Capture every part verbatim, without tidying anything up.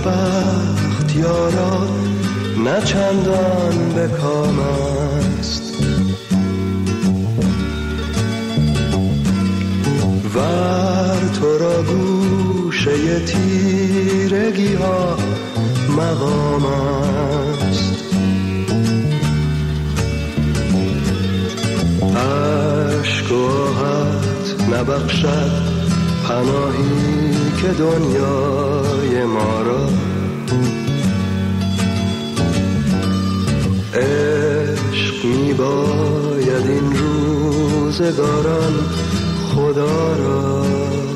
بخت یارا نه چندان به کام است. ور تو را گوشه تیرگی ها مقام است. عشق و آهت نبخشد پناهی که دنیای ما را. عشق می باید این روزگاران خدا را.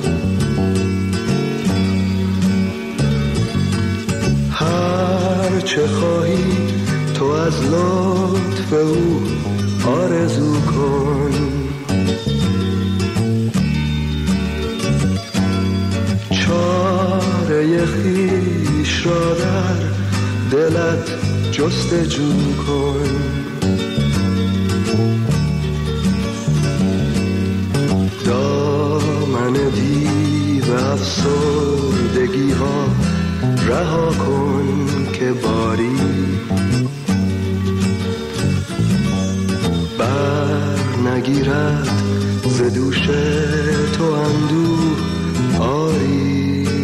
هر چه خواهی تو از لطف او آرزو کن. چاره خویش را در دلت جستجو کن. دامن دیو افسردگی ها رها کن که باری بر نگیرد ز دوش تو اندوه آری.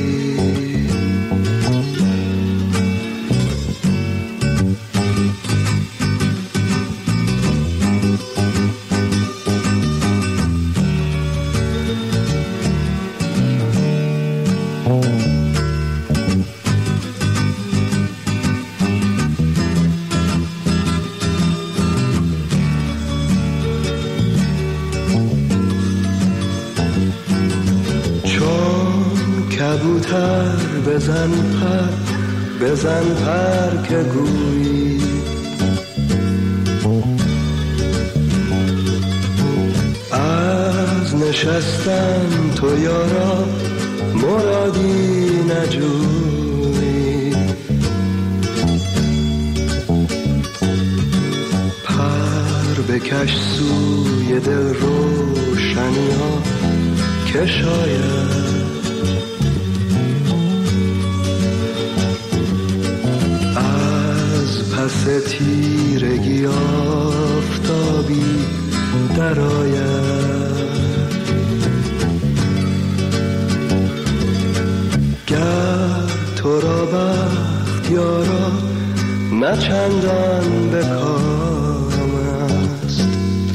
کبوتر بزن پر بزن پر که گویی از نشستن تو یارا مرادی نجویی. پر بکش سوی دل روشنی ها که شاید پس تیرگی آفتابی درآید. گر تو را بخت یارا نه چندان به کام است.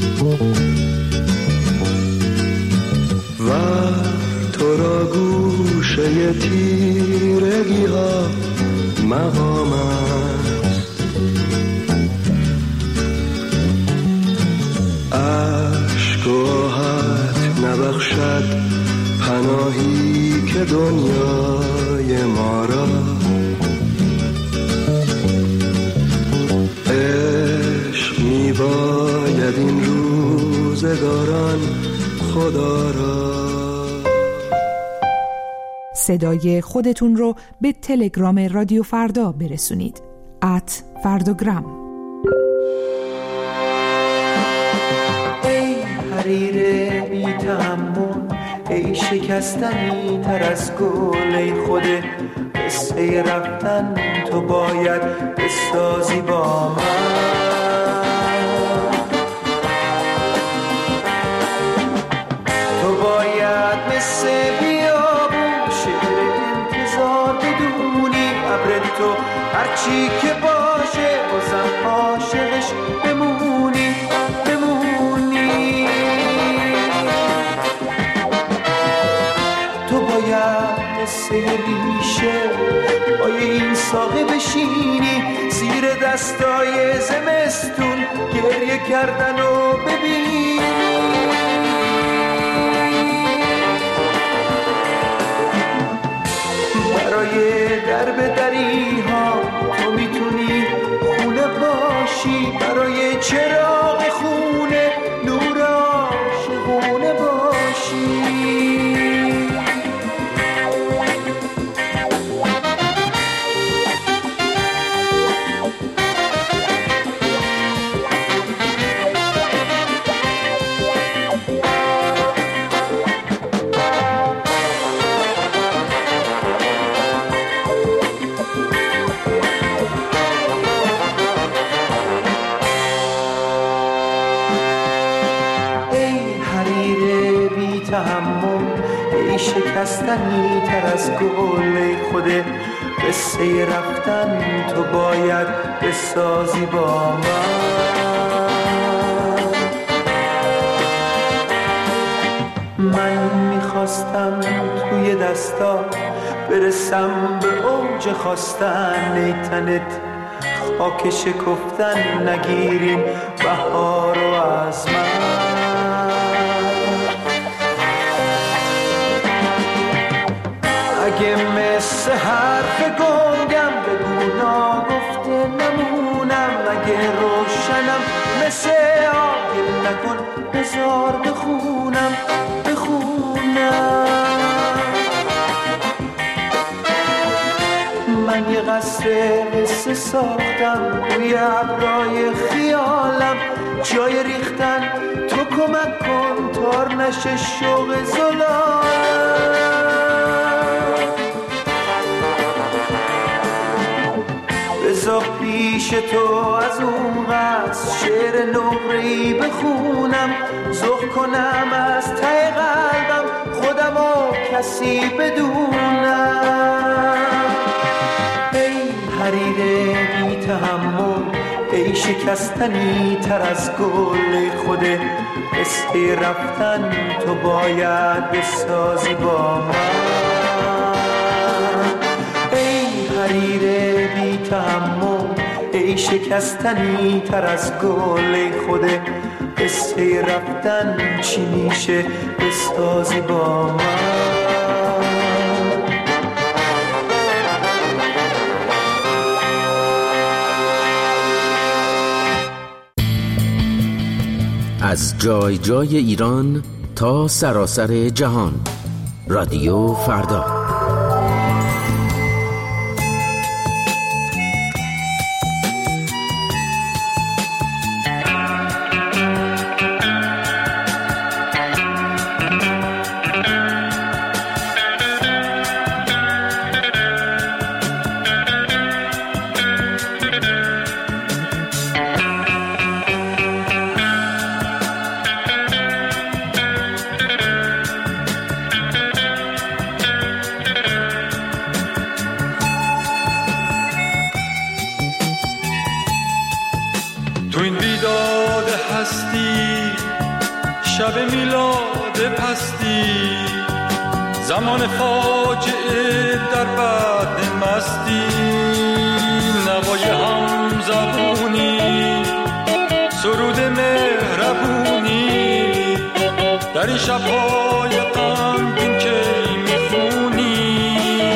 و تو را گوشه تیرگی ها مقام است. عشق و آهت نبخشد پناهی که دنیای ما را. عشق می باید این روزگاران خدا را. صدای خودتون رو به تلگرام رادیو فردا برسونید. ات فرداگرام. ای حریر بی تحمل، ای شکستنی تر از گل، ای خود قصه رفتن تو باید بسازی با من. تو باید مثل بیابون شعر انتظار بدونی، ابر تو هرچی که باشه بازم عاشقش بمونی بمونی. تو باید مثل ریشه پای این ساقه بشینی، زیر دستای زمستون گریه کردن و ببینی. برای درب دری ها تو میتونی خونه باشی، برای چراغ خونه نور عاشقونه باشی. ای شکستنی تر از گل ای خود قصه رفتن تو باید بسازی با من. من میخواستم توی دستا برسم به اوج خواستن، ای تنت خاک شکفتن نگیریم بهار و از من. اگه مثل حرف گنگم بگو ناگفته نمونم، اگه روشنم مثل آگل نکن بذار بخونم بخونم. من یه قصر قصه ساختم روی ابرای خیالم، جای ریختن تو کمک کن تار نشه شوق زلالم. بذار پیش تو از اون قصد شعر نقره‌ای بخونم، ذوق کنم از ته قلبم خودم و کسی بدونم. ای حریر بی تحمل، ای شکستنی تر از گل ای خود قصه رفتن تو باید بسازی با من. ای حریر بی تحمل، ای شکستنی تر از گل ای خود قصه رفتن چی میشه بسازی با من. از جای جای ایران تا سراسر جهان، رادیو فردا. تو این بیداد هستی، شب میلاد پستی، زمان فاجعه در بعد مستی، نوای هم زبونی، سرود مهربونی، در این شبهای غمگین که میخونی.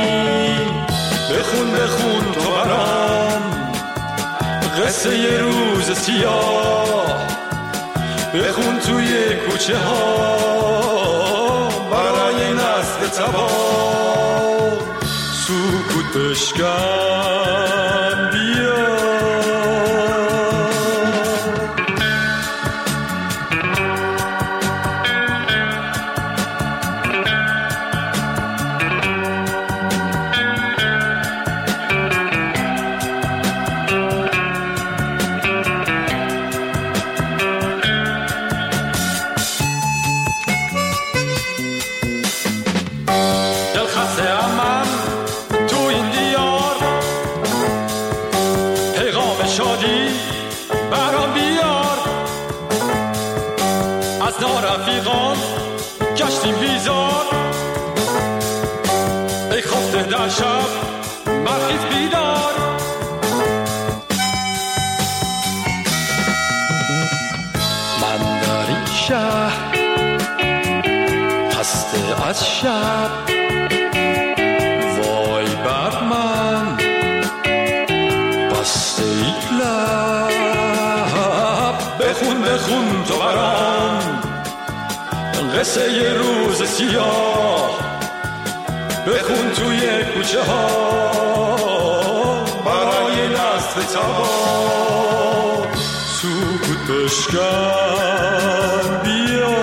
بخون بخون تو برام قصه یه روز سیاه، بخون توی کوچه ها برای نسل تباه. سکوت بشکن بیا، شادی برام بیار. از نارفیقان گشتیم بیزار، ای خفته در شب برخیز بیدار. من در این شهر خسته از شب، وای بر من بسته ای لب. بخون بخون تو برام قصه یه روز سیاه، بخون توی کوچه ها برای نسل تباه. سکوت بشکن بیا،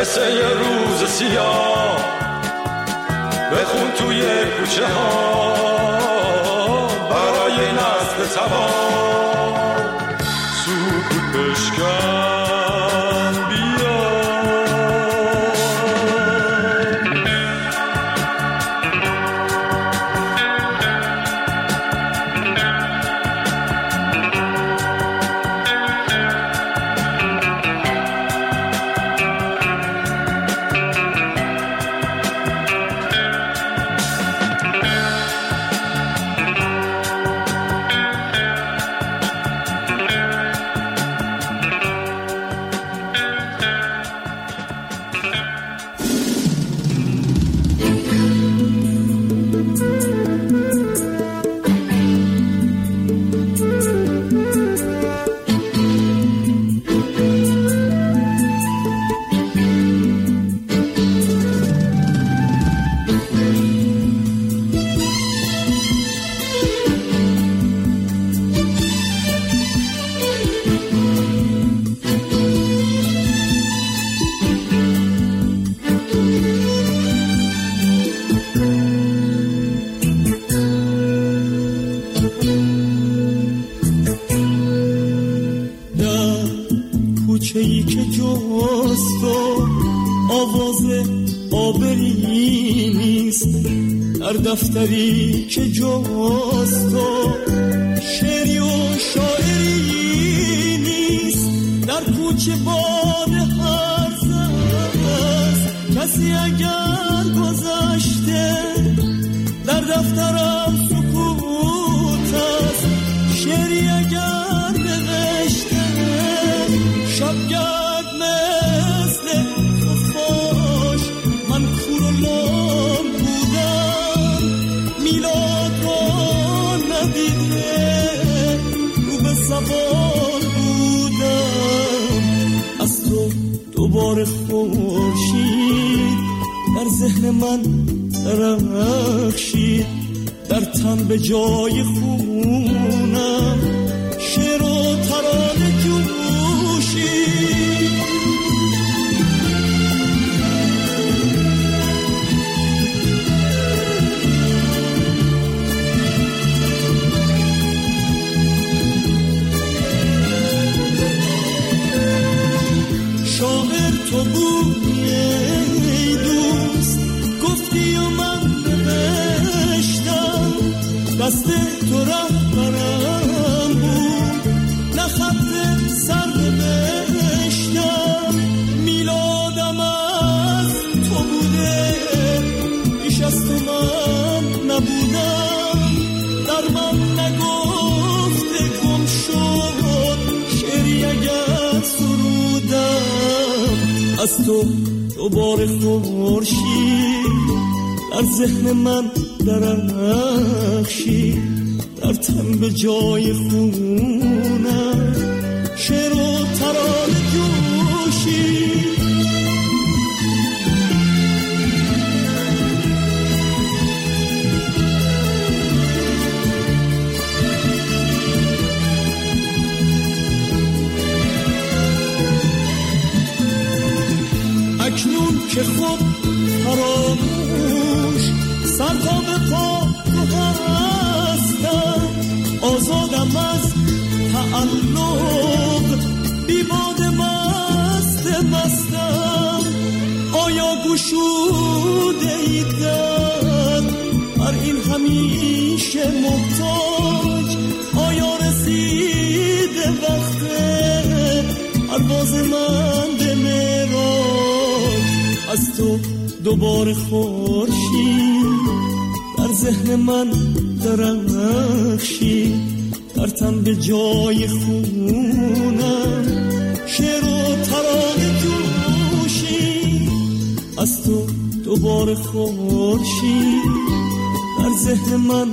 قصه یه روز سیاه بخون توی کوچه ها برای نسل تباه سکوت بشکن بیا. دفتری که جاست و شعری و شاعری نیست، در کوچه باد هرز است کسی اگر گذشته، در دفترم سکوت است شعری اگر نوشته، شبگرد مثل خفاش من کور و لام بودم، میلاد رو ندیده رو به زبان بودم، از تو دوباره خورشید در ذهن من درخشید، در تن به جای خونم شعر و ترانه جوشید. شاعر تو بودی ای دوست، گفتی و من نوشتم، دست تو رهبرم بود نه خط سر نوشتم، میلادم از تو بوده بیش از تو من نبودم، در من نگفته گم شد شعری اگر سرودم، از تو دوباره خورشید در ذهن من درخشید، در تن به جای خونم شعر و ترانه جوشید. اکنون که خود فراموش سر تا به پا تو هستم، آزادم از تعلق بی باد مست مستم، آیا گشوده ای دل بر این همیشه محتاج، آیا رسیده وقت پرواز من به معراج، از تو دوباره خورشید در ذهن من درخشید، در تن به جای خونم شعر و ترانه جوشید، از تو دوباره خورشید در ذهن من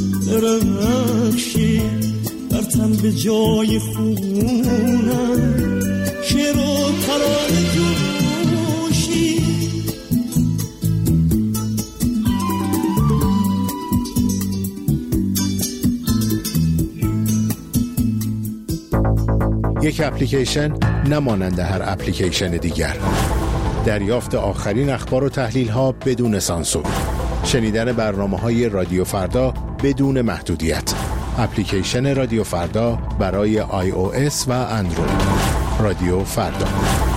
درخشید، در تن به جای خونم شعر و ترانه جوشید. یک اپلیکیشن نمانند هر اپلیکیشن دیگر، دریافت آخرین اخبار و تحلیل ها بدون سانسور، شنیدن برنامه های رادیو فردا بدون محدودیت. اپلیکیشن رادیو فردا برای آی او اس و اندروید. رادیو فردا.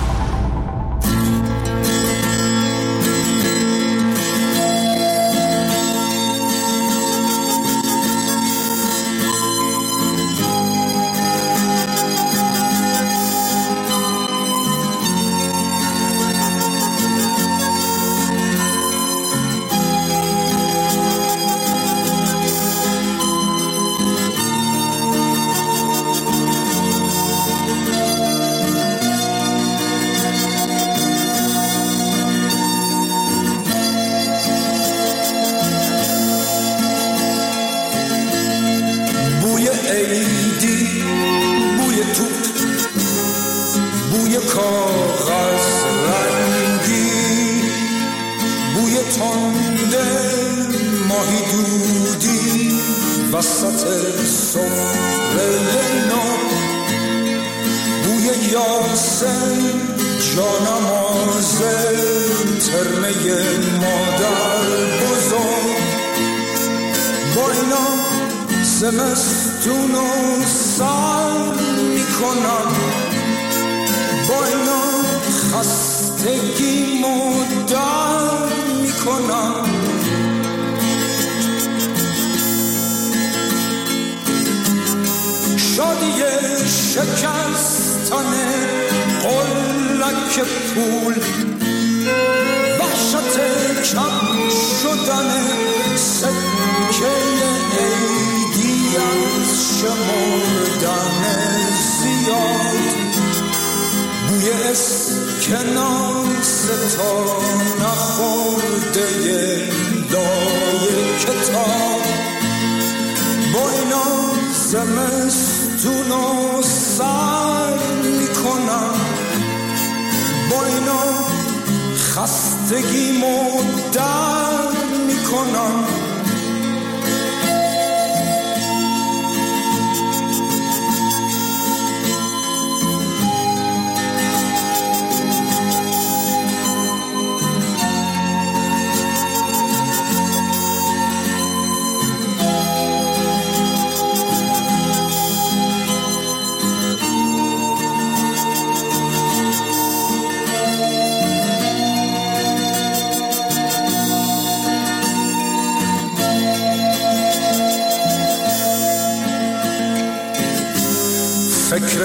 فکر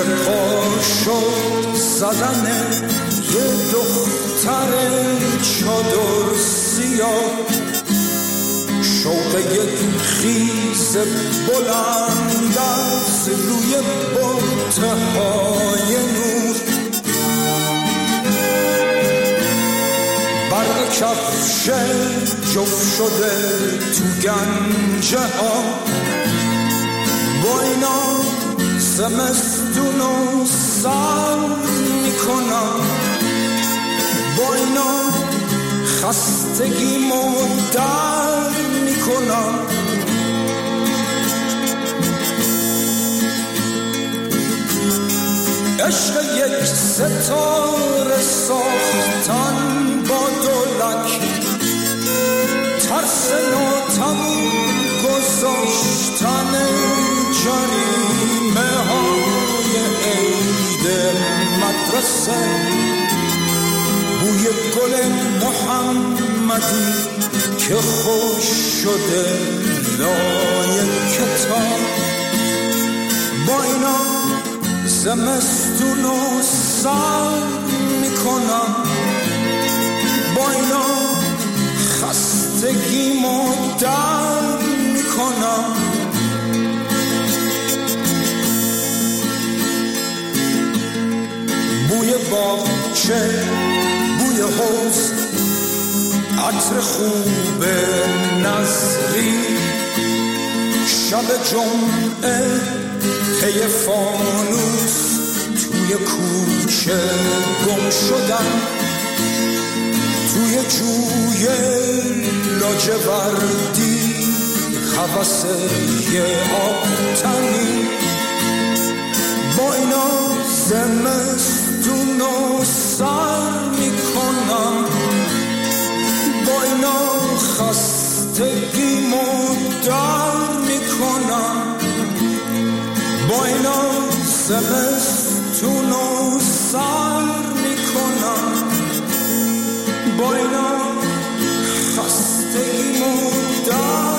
پاشو زدن یه دختر چادر سیاه، شوق یک خیز بلند از روی بطهای نور، برق کفش جفت شده تو گنجه ها، با اینا زمستون رو سر میکنم، با اینا خستگی در میکنم. عشق یک ستاره ساختن با دولک، ترس ناتموم گذاشتن جریمه های عید مدرسه، بوی گل محمدی که خوش شده لای کتاب، با اینا زمستون رو سر میکنم، با اینا خستگی در میکنم. بوی باغچه، بوی حوض، عطر خوب نظری، شب جمعه پی فانوس توی کوچه گم شدن، توی جوی لاجوردی هوس یه آب تنی، با اینا زمستون دون و سر میکنم، با اینا خستگیمو در میکنم، با اینا زمستون و سر میکنم، با اینا خستگیمو در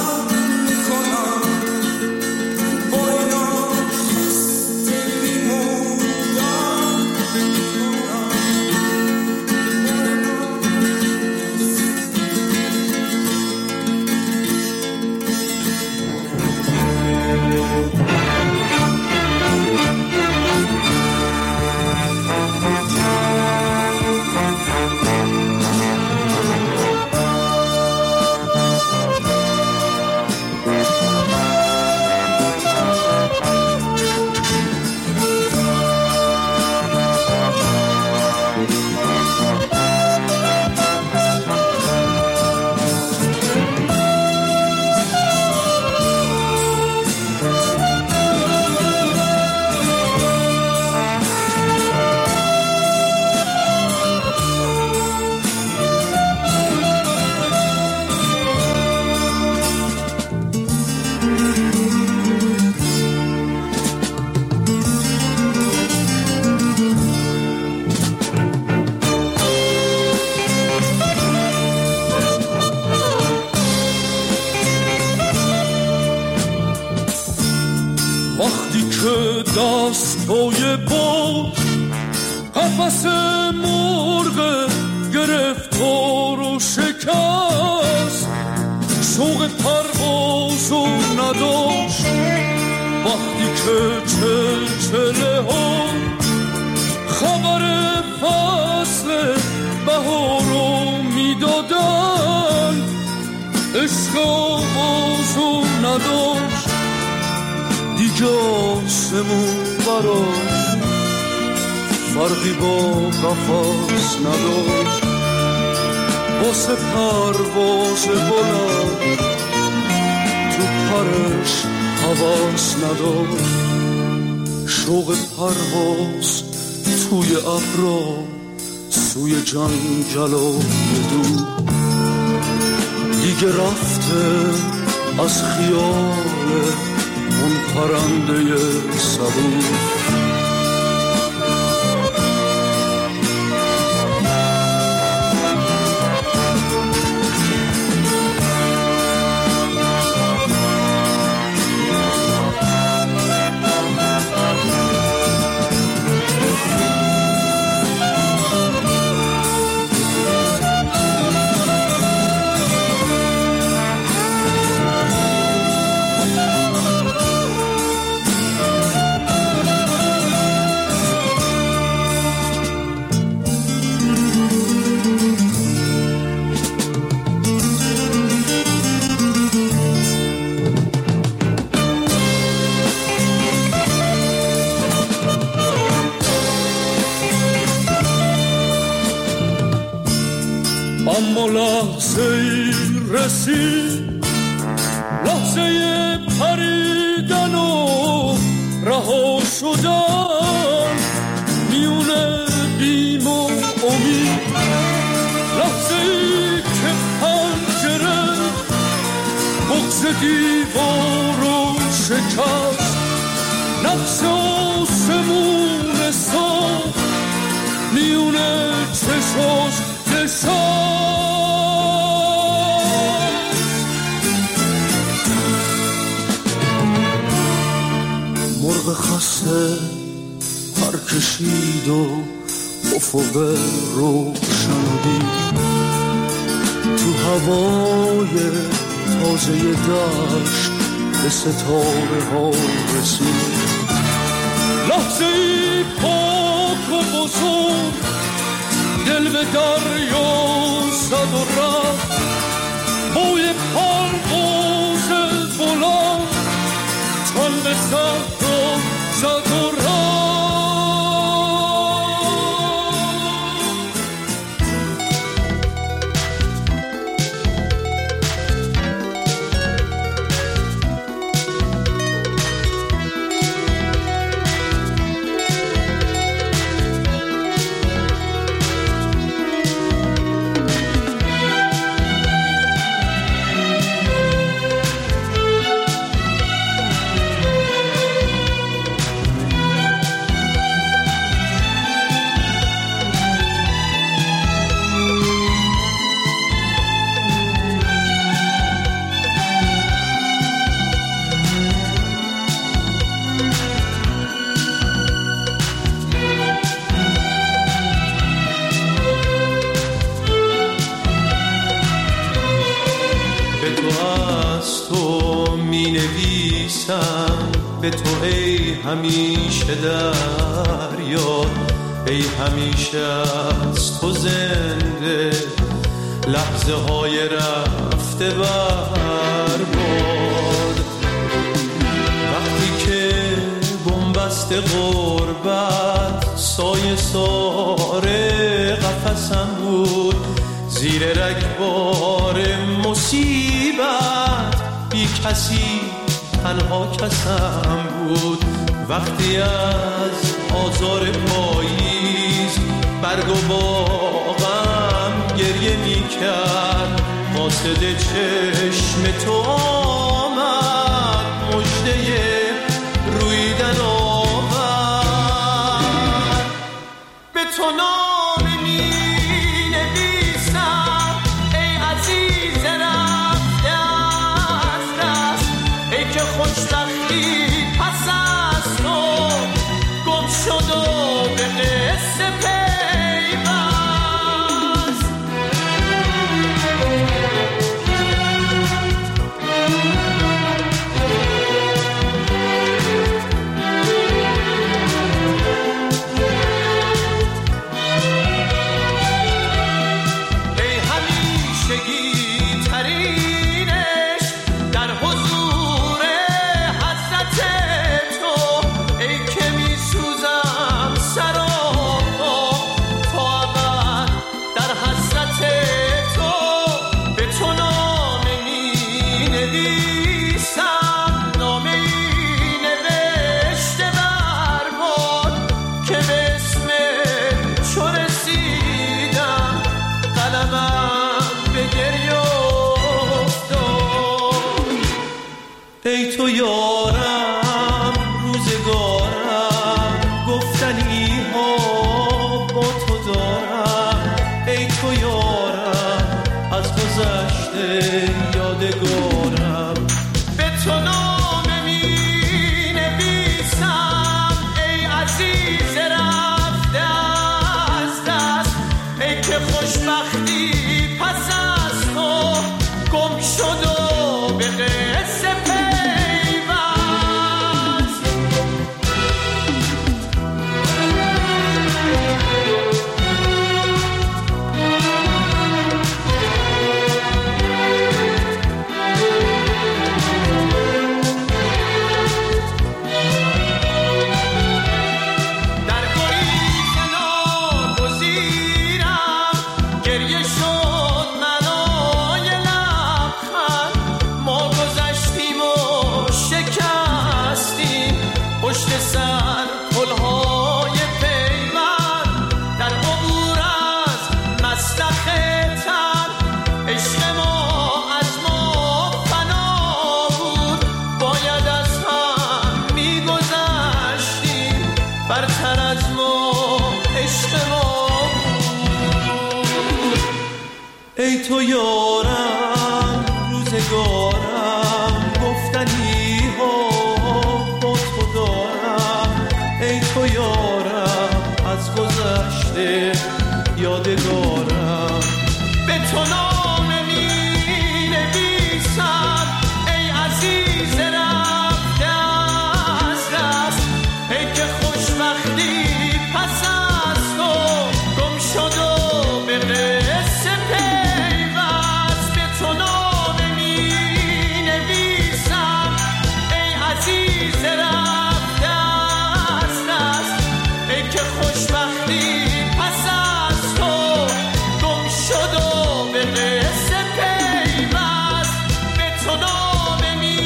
دستای با قفس مرغ گرفتار و شکست، شوق پروازو نداشت وقتی که چلچله ها خبر فصل بهارو میدادن، عشق آغازو نداشت دیگه آسمون براش فرقی با قفس نداشت، واسه پرواز بلند تو پرش حواس نداشت، شوق پرواز توی ابرا سوی جنگل و دور دیگه رفته از خیال اون پرنده صبور. اما لحظه ای رسید، لحظه پریدن و رها شدن میونه بیم و امید، لحظه ای که پنجره بغض دیوار رو شکست، نقش آسمون ساخت میونه چشاش نشست. مرغ خسته پر کشید و افق روشن دید، تو هوای تازه دشت به ستاره ها رسید، لحظه ای پاک و بزرگ دل به دریا زد و رفت، بوی پرواز بلند تن به صحرا زد و رفت. نویسم به تو ای همیشه دریا، ای همیشه از تو زنده لحظه های رفته برباد. وقتی که بنبست غربت سایه ساره قفسم بود، زیر رگبار مصیبت بی کسی تنها کسم بود. وقتی از آزار پاییز برگ و باغم گریه می کرد، قاصد چشم تو آمد مژده رویدن آورد. به تو نامه می نویسم ای عزیز رفته از دست، ای که خوشبختی پس از تو گم شد و به قصه پیوست. ای همیشگی ترینش در حضور حضرت تو، ای که می سوزم سر و پا تا ابد در حضرت تو. به تو نامه می نویسم، نامه ای نوشته برباد که به اسم چو رسیدم قلمم به گریه افتاد. ای تو یارم روزگارم، گفتنی ها با تو دارم. ای تو یارم از گذشته یادگارم. به تو نامه می نویسم ای عزیز رفته از دست، ای که خوشبختی پس از تو گم شد و به قصه پیوست. در گریز ناگزیرم گریه شد منای لبخند، ما گذشتیم و شکستیم پشت سر پلهای پیوند. در عبور از مسلخ تن عشق ما از ما فنا بود، باید از هم میگذشتیم برتر از ما عشق ما بود. ای تو یارم روزگارم، گفتنی ها با تو دارم. ای تو یارم از گذشته یادگارم. به تو نامه می نویسم ای عزیز رفته از دست، ای که خوشبختی پس از تو گم شد و به قصه پیوست. به تو نامه می نویسم ای عزیز رفته از دست، ای که خوشبختی پس از تو گم شد و به قصه پیوست. به تو نامه می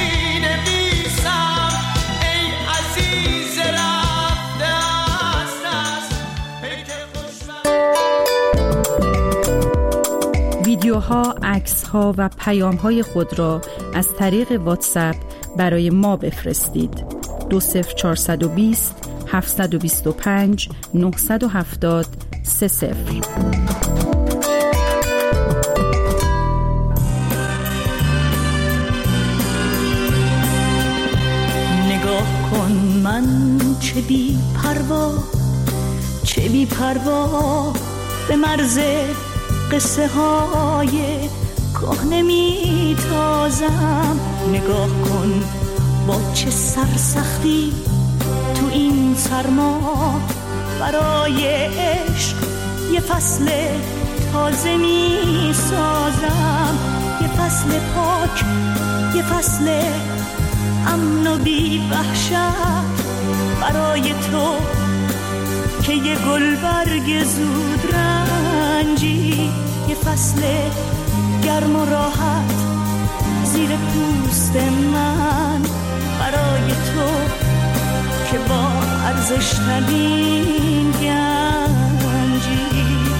نویسم ای عزیز رفته از دست، ای که خوشبختی. ویدیوها، عکس‌ها و پیام‌های خود را از طریق واتساپ برای ما بفرستید. دو صفر چهارصد و بیست هفتصد و بیست و پنج نهصد و هفتاد سه صفر. نگاه کن من چه بی پروا، چه بی پروا به مرز قصه های کهنه میتازم. نگاه کن با چه سرسختی تو این سرما برای عشق یه فصل تازه میسازم. یه فصل پاک، یه فصل امن و بی وحشت برای تو که یه گل برگ زود رنجی. یه فصل گرم و راحت زیر پوست من برای تو که با ارزش ترین گنجی.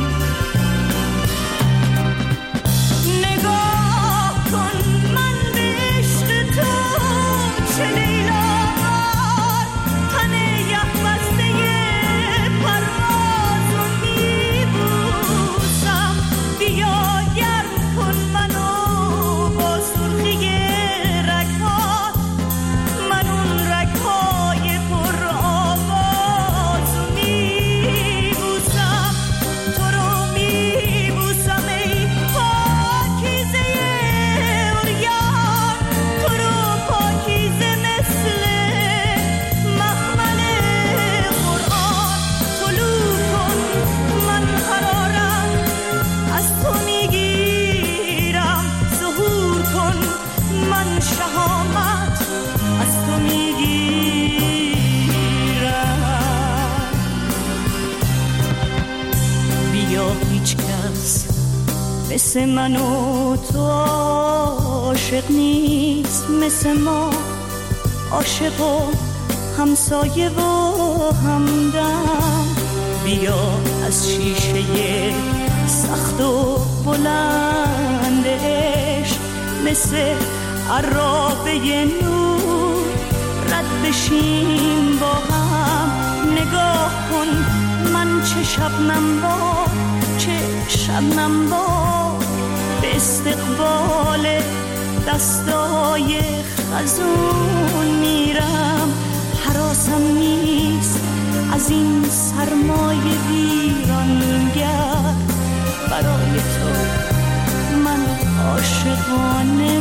نگاه کن من به عشق تو چه لیلامار تن یخ بسته پرواز رو میبوسم. بیا گرم کن منو با سرخی رگ‌هات، من اون رگ‌های پر آواز رو میبوسم. تو رو میبوسم ای پاکیزه عریان، تو رو پاکیزه مثل مخمل قرآن. طلوع کن من قرارم از تو میگیرم، ظهور کن من شهامت از تو میگیرم. بیا هیچ کس مثل من و تو عاشق نیست، مثل ما عاشق و همسایه و همدم. بیا از شیشه سخت و بلند عشق مثل عرابه نور رد بشیم با هم. نگاه کن من چه شبنم باد، چه شبنم باد به استقبال دستای خزون میرم. حراسم نیست از این سرمای ویرانگر، برای تو من عاشقانه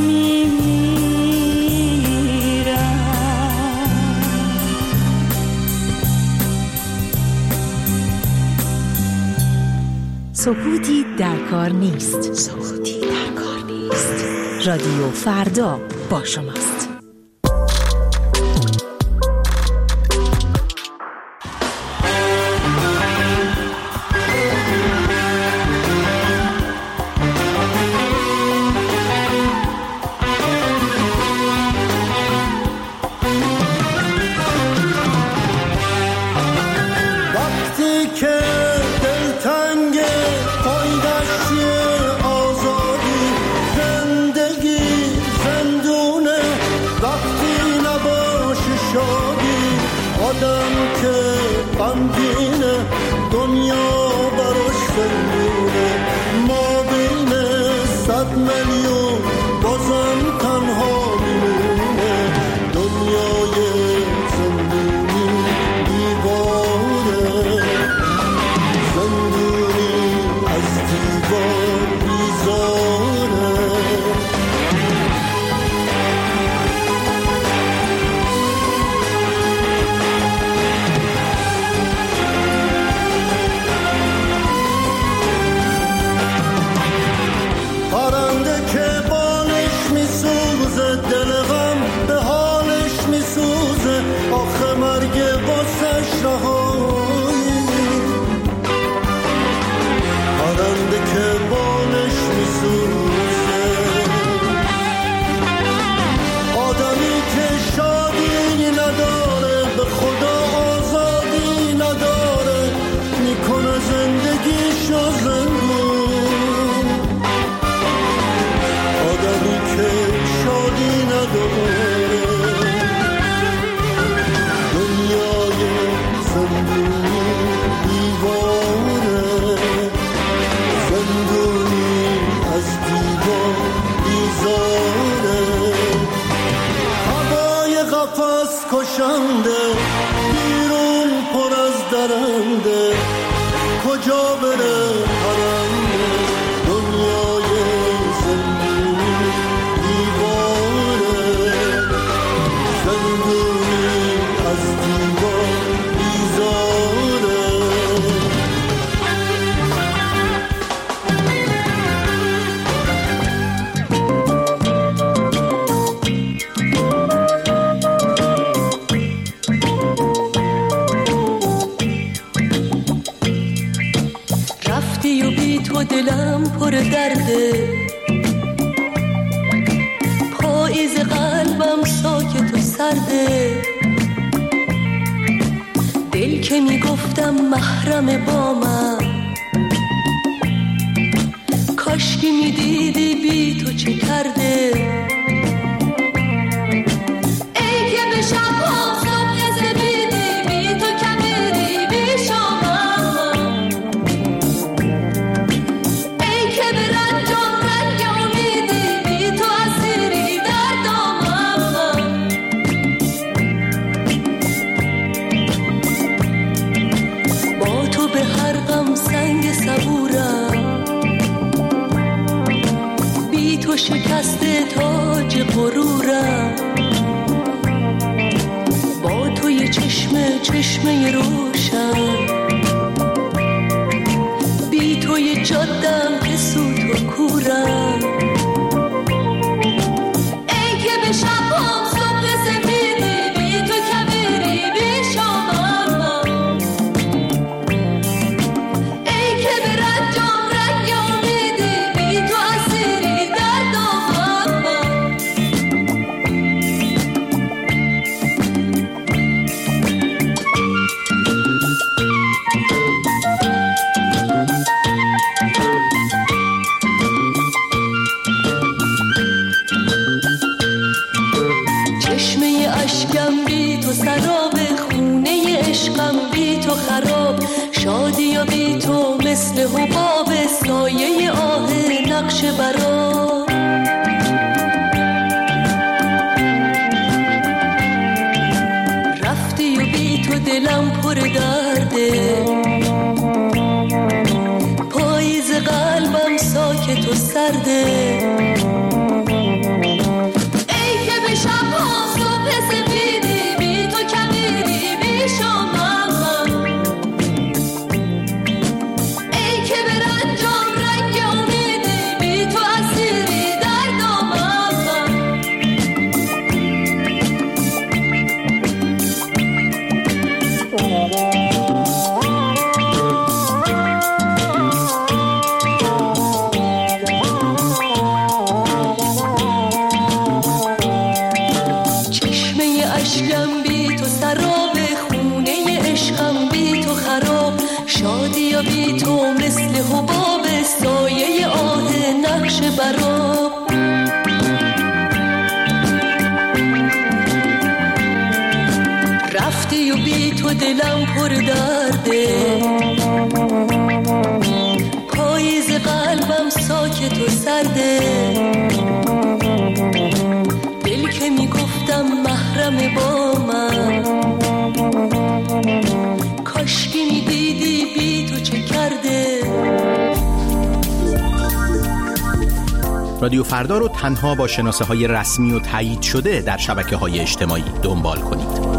میمیرم. سکوتی در کار نیست. سکوتی در کار نیست. رادیو فردا با شماست. کجا بره پرنده دنیای زندگی که میگفتم محرم با من، کاشکی میدیدی بی تو چه کرده. ای که به شب ها صبح زبیدی بی تو کمیری بی شامم، ای که به رنجم رنگ امیدی بی تو اسیری در دامم. با تو به هر غم سنگ صبورم، بی تو شکسته تاج غرورم. با تو یه چشمه چشمه روشن، بی تو یه جادم که سوت و کورم. ای که به شب هم صبح سفیدی بی تو کبیری بی شامم، ای که به رنجم رنگ امیدی بی تو اسیری در دامم. چشمه اشکم بی تو سراب، خونه عشقم بی تو خراب. شادی و بی تو مثل حباب، سایه آه نقش برا. رفتی و بی تو دلم پر درده، پاییز قلبم ساکت و سرده. ای که به شب ها صبح سفیدی بی تو کمیری بی شامم، ای که به رنجم رنگ امیدی بی تو اسیری در دامم. چشمه اشکم بی تو سراب، خونه عشقم بی تو خراب. شادی و بی تو مثل حباب، سایه آه نقش برا. رفتی و بی تو دلم پر درده، پاییز قلبم ساکت و سرده. دل که میگفتم محرم با من، کاشکی میدیدی بی تو چه کرده. رادیو فردا رو تنها با شناسه های رسمی و تایید شده در شبکه های اجتماعی دنبال کنید.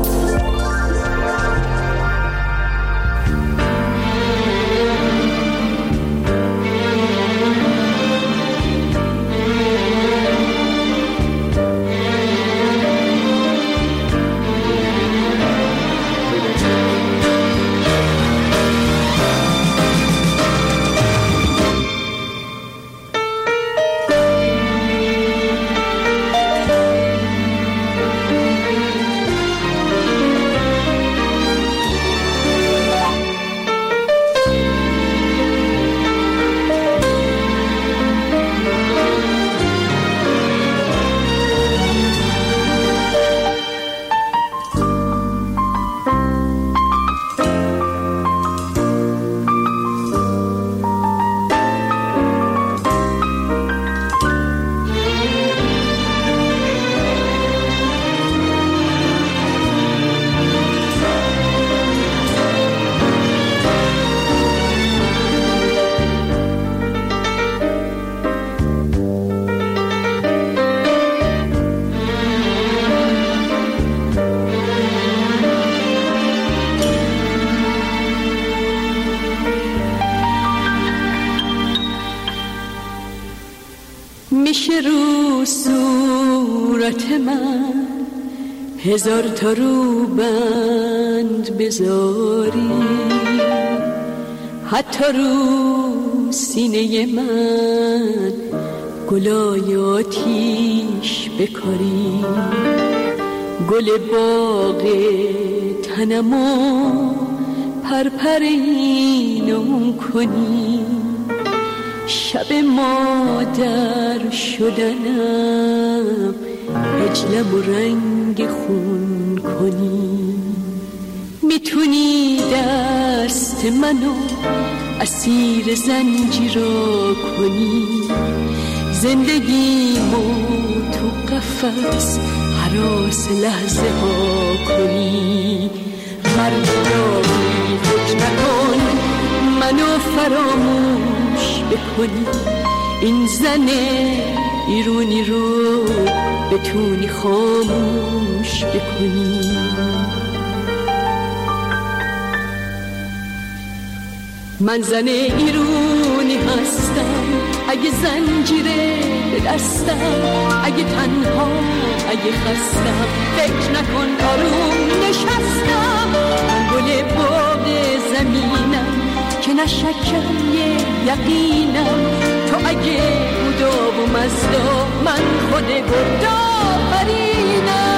میشه رو صورت من هزار تا رو بند بذاری، حتی رو سینه من گلای آتیش بکاری، گل باغ تنمو پرپرینم کنی، شب مادر شدنم هجلم و رنگ خون کنی. میتونی دست منو اسیر زنجیرا کنی، زندگیمو تو قفس هراس لحظه ها کنی. مردی فکر نکن منو فراموش بکنی، این زن ایرونی رو بتونی خاموش بکنی. من زن ایرونی هستم، اگه زنجیره به دستم، اگه تنها اگه خستم، فکر نکن آروم نشستم. من گل باغ زمینم که نشکم یه یقینم، تو اگه بودا و مزدا، من خود گردا فرینم.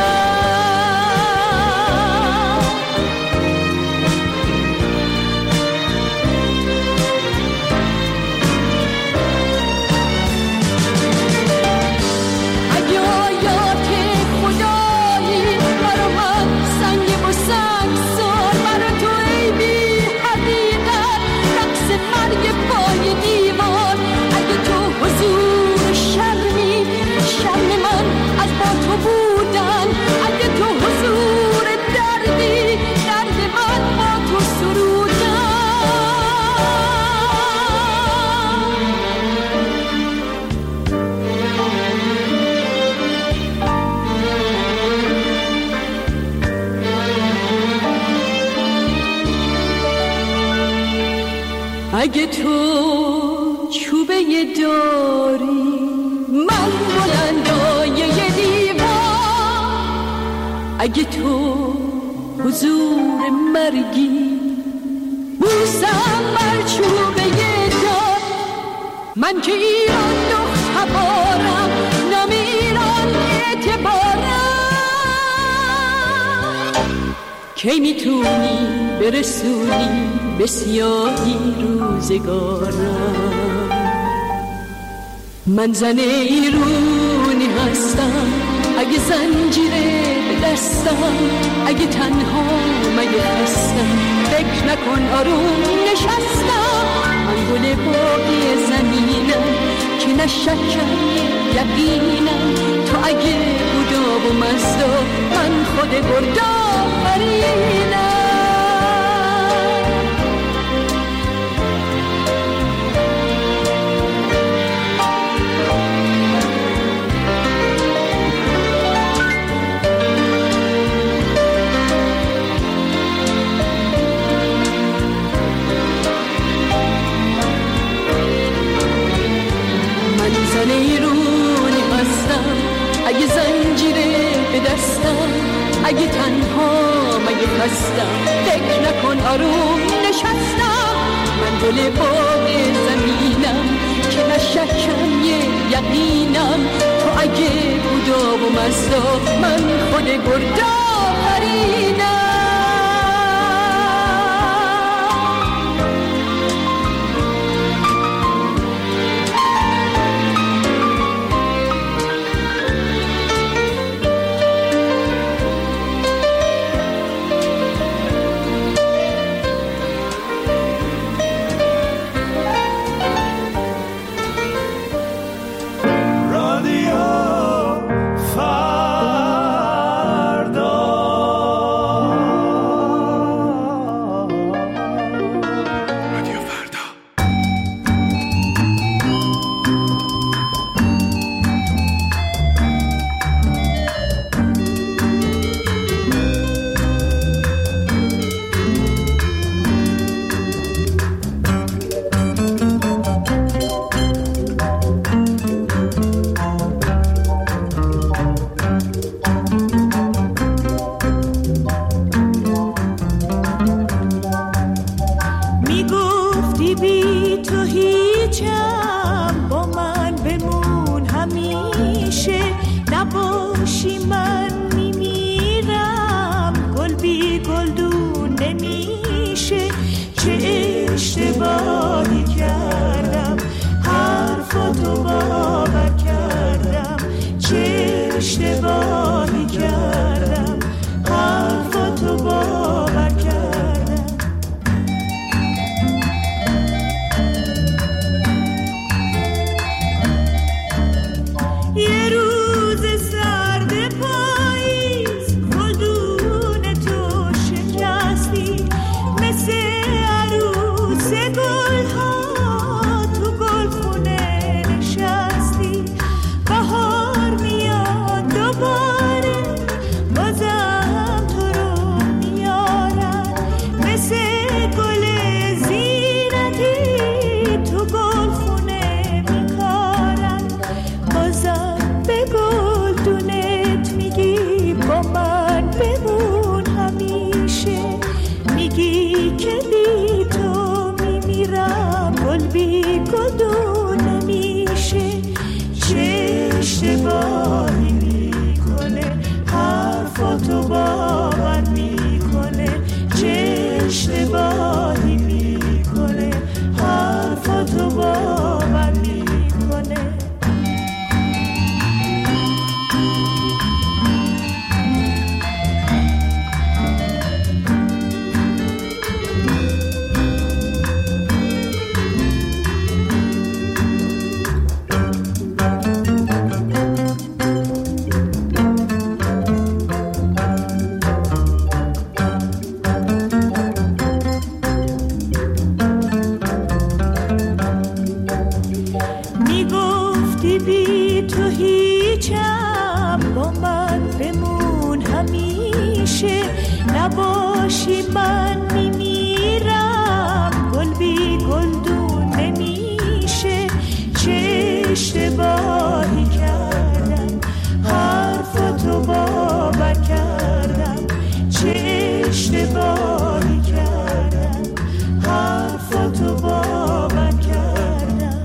اگه تو چوبه داری، من بلندای یه دیوار. اگه تو حضور مرگی، بوسم بر چوبه دار. من که ایران دخت هبارم، نام ایران اعتبارم. کی میتونی برسونی به سیاهی روزگارم؟ من زن ایرونی هستم، اگه زنجیره به دستم، اگه تنها مگه هستم، فکر نکن آروم نشستم. من گل باقی زمینم که نشکم یقینم، تو اگه بودا و مزدا، من خود گردا فرینم. اگه زنجیره به دستم، اگه تنها مگه خستم، فکر نکن آروم نشستم. من گل باغ زمینم که نشکم یه یقینم، تو اگه بودا و مزدا، من خود گردا فرینم. رادیو فردا حرفاتو باور میکنه، چه اشتباهی میکنه، حرفاتو باور میکنه. نباشی من میمیرم، گل بی گلدون نمیشه، چه اشتباهی کردم، حرفاتو باور کردم، چه اشتباهی کردم، حرفاتو باور کردم.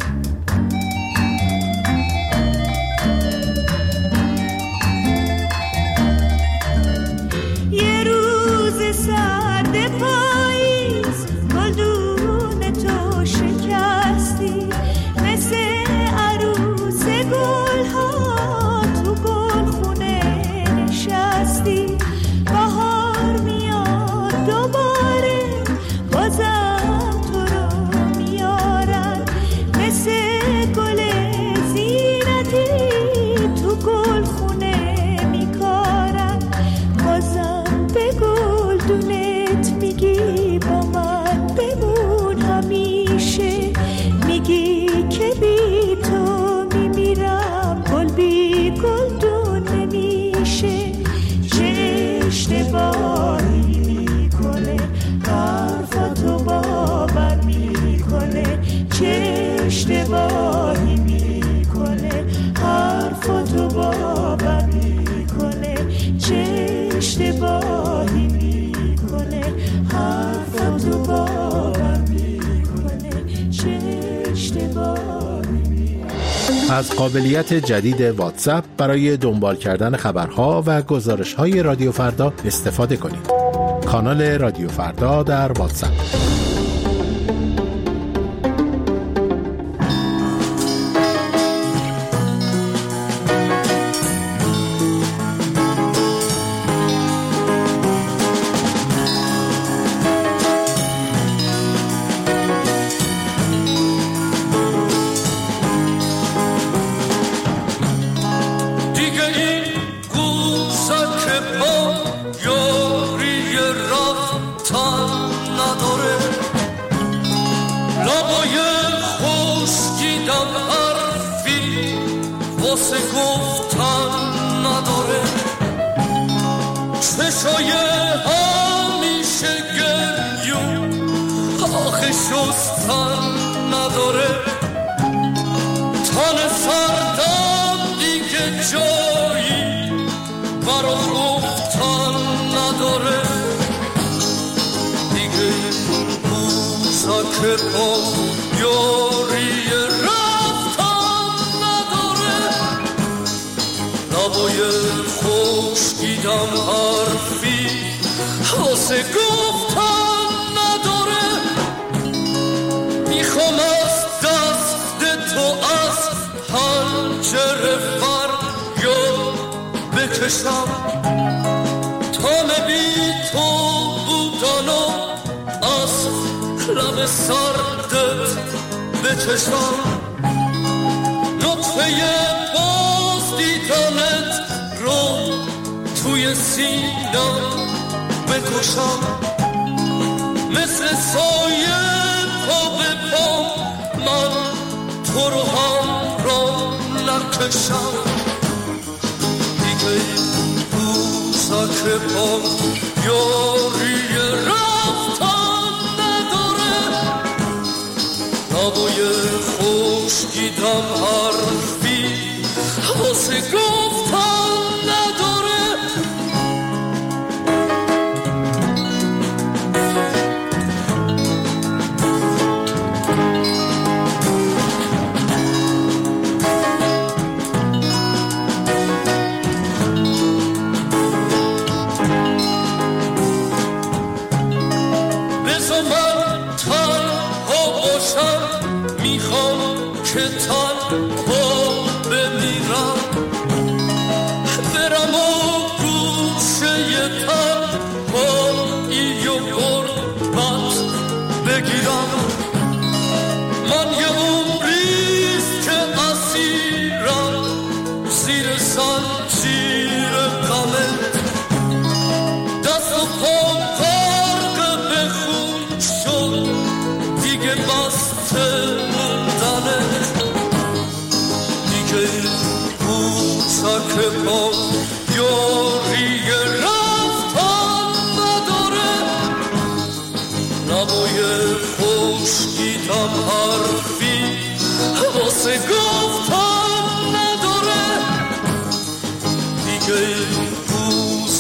سرد پاییز گلدون تو شکستی، مثل عروس گلها تو گلخونه نشستی. بهار میاد دوباره بازم تو رو میارن، مثل گل زینتی تو گلخونه میکارن. بازم بگو دونت میگی با من بمون همیشه، میگی که بی تو میمیرم، گل بی گلدون نمیشه، چه اشتباهی میکنه، حرفاتو باور میکنه، چه اشتباهی میکنه، حرفاتو باور میکنه، چه اشتباهی میکنه، حرفاتو باور میکنه، چه اشتباهی میکنه. از قابلیت جدید واتساپ برای دنبال کردن خبرها و گزارش‌های رادیو فردا استفاده کنید. کانال رادیو فردا در واتساپ.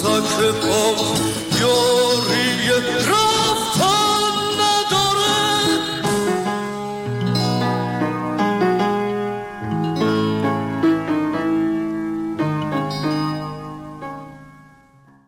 تک پا یاری را